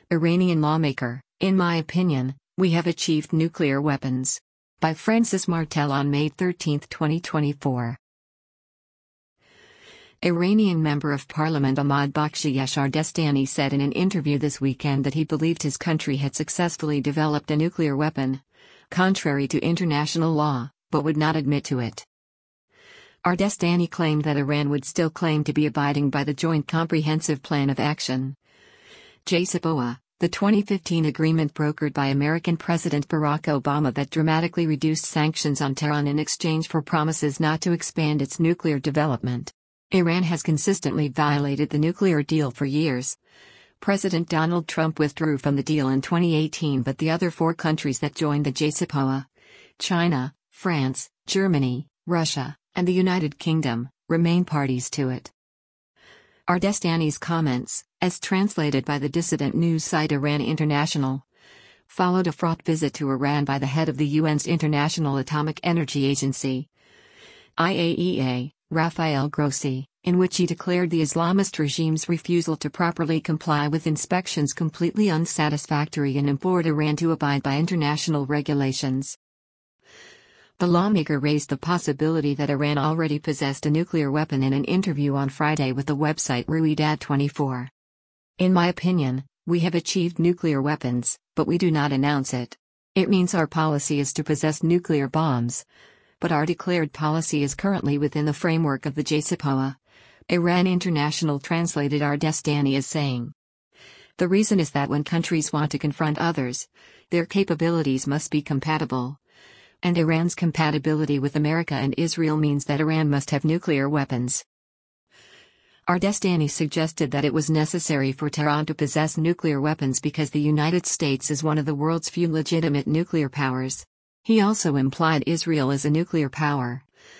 Iranian lawmaker, in my opinion, we have achieved nuclear weapons. By Francis Martel on May 13, 2024. Iranian Member of Parliament Ahmad Bakhshiyesh Ardestani said in an interview this weekend that he believed his country had successfully developed a nuclear weapon, contrary to international law, but would not admit to it. Ardestani claimed that Iran would still claim to be abiding by the Joint Comprehensive Plan of Action, JCPOA, the 2015 agreement brokered by American President Barack Obama that dramatically reduced sanctions on Tehran in exchange for promises not to expand its nuclear development. Iran has consistently violated the nuclear deal for years. President Donald Trump withdrew from the deal in 2018, but the other four countries that joined the JCPOA, China, France, Germany, Russia, and the United Kingdom, remain parties to it. Ardestani's comments, as translated by the dissident news site Iran International, followed a fraught visit to Iran by the head of the UN's International Atomic Energy Agency, IAEA, Rafael Grossi, in which he declared the Islamist regime's refusal to properly comply with inspections completely unsatisfactory and implored Iran to abide by international regulations. The lawmaker raised the possibility that Iran already possessed a nuclear weapon in an interview on Friday with the website Ruidad24. In my opinion, we have achieved nuclear weapons, but we do not announce it. It means our policy is to possess nuclear bombs, but our declared policy is currently within the framework of the JCPOA. Iran International translated Ardestani as saying, "The reason is that when countries want to confront others, their capabilities must be compatible. And Iran's compatibility with America and Israel means that Iran must have nuclear weapons." Ardestani suggested that it was necessary for Tehran to possess nuclear weapons because the United States is one of the world's few legitimate nuclear powers. He also implied Israel is a nuclear power.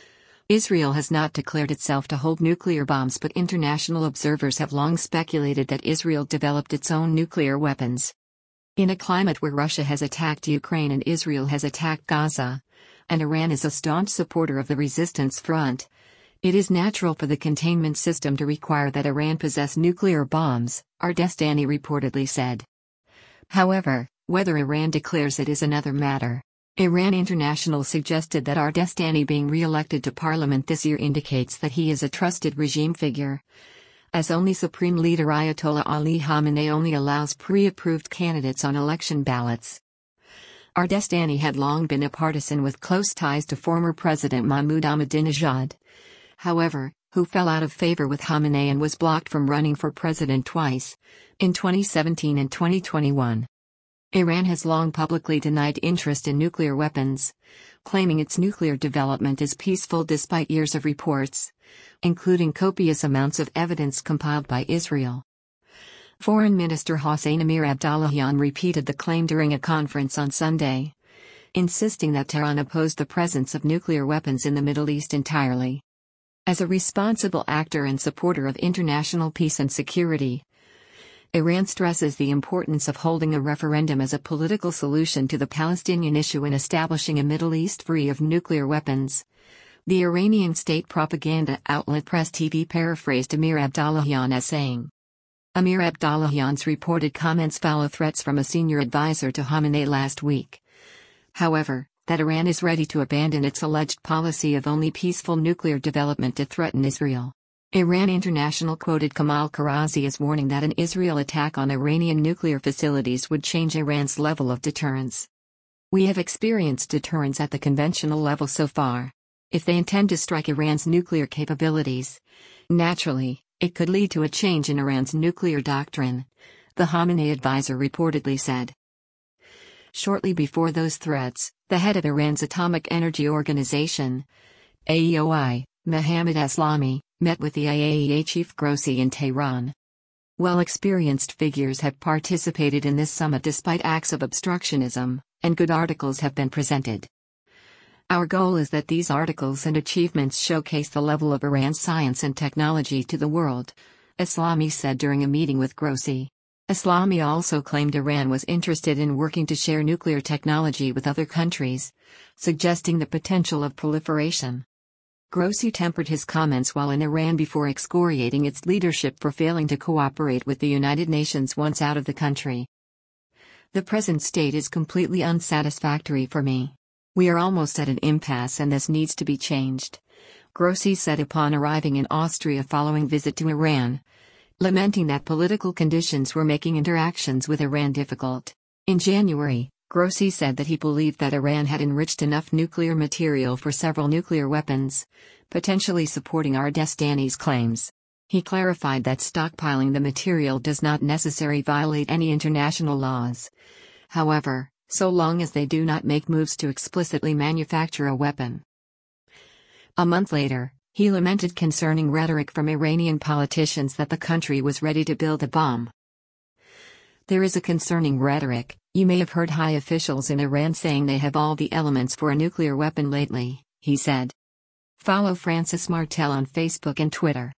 Israel has not declared itself to hold nuclear bombs, but international observers have long speculated that Israel developed its own nuclear weapons. In a climate where Russia has attacked Ukraine and Israel has attacked Gaza, and Iran is a staunch supporter of the resistance front, it is natural for the containment system to require that Iran possess nuclear bombs, Ardestani reportedly said. However, whether Iran declares it is another matter. Iran International suggested that Ardestani being re-elected to parliament this year indicates that he is a trusted regime figure, as only Supreme Leader Ayatollah Ali Khamenei only allows pre-approved candidates on election ballots. Ardestani had long been a partisan with close ties to former President Mahmoud Ahmadinejad, however, who fell out of favor with Khamenei and was blocked from running for president twice, in 2017 and 2021. Iran has long publicly denied interest in nuclear weapons, claiming its nuclear development is peaceful despite years of reports, including copious amounts of evidence compiled by Israel. Foreign Minister Hossein Amir Abdollahian repeated the claim during a conference on Sunday, insisting that Tehran opposed the presence of nuclear weapons in the Middle East entirely. As a responsible actor and supporter of international peace and security, Iran stresses the importance of holding a referendum as a political solution to the Palestinian issue and establishing a Middle East free of nuclear weapons. The Iranian state propaganda outlet Press TV paraphrased Amir Abdollahian as saying. Amir Abdollahian's reported comments follow threats from a senior advisor to Khamenei last week, however, that Iran is ready to abandon its alleged policy of only peaceful nuclear development to threaten Israel. Iran International quoted Kamal Karazi as warning that an Israel attack on Iranian nuclear facilities would change Iran's level of deterrence. "We have experienced deterrence at the conventional level so far. If they intend to strike Iran's nuclear capabilities, naturally, it could lead to a change in Iran's nuclear doctrine," the Khamenei advisor reportedly said. Shortly before those threats, the head of Iran's Atomic Energy Organization, AEOI, Mohammad Eslami, met with the IAEA chief Grossi in Tehran. Well-experienced figures have participated in this summit despite acts of obstructionism, and good articles have been presented. Our goal is that these articles and achievements showcase the level of Iran's science and technology to the world, Eslami said during a meeting with Grossi. Eslami also claimed Iran was interested in working to share nuclear technology with other countries, suggesting the potential of proliferation. Grossi tempered his comments while in Iran before excoriating its leadership for failing to cooperate with the United Nations once out of the country. The present state is completely unsatisfactory for me. We are almost at an impasse and this needs to be changed, Grossi said upon arriving in Austria following visit to Iran, lamenting that political conditions were making interactions with Iran difficult. In January, Grossi said that he believed that Iran had enriched enough nuclear material for several nuclear weapons, potentially supporting Ardestani's claims. He clarified that stockpiling the material does not necessarily violate any international laws. However, so long as they do not make moves to explicitly manufacture a weapon. A month later, he lamented concerning rhetoric from Iranian politicians that the country was ready to build a bomb. There is a concerning rhetoric. You may have heard high officials in Iran saying they have all the elements for a nuclear weapon lately, he said. Follow Francis Martel on Facebook and Twitter.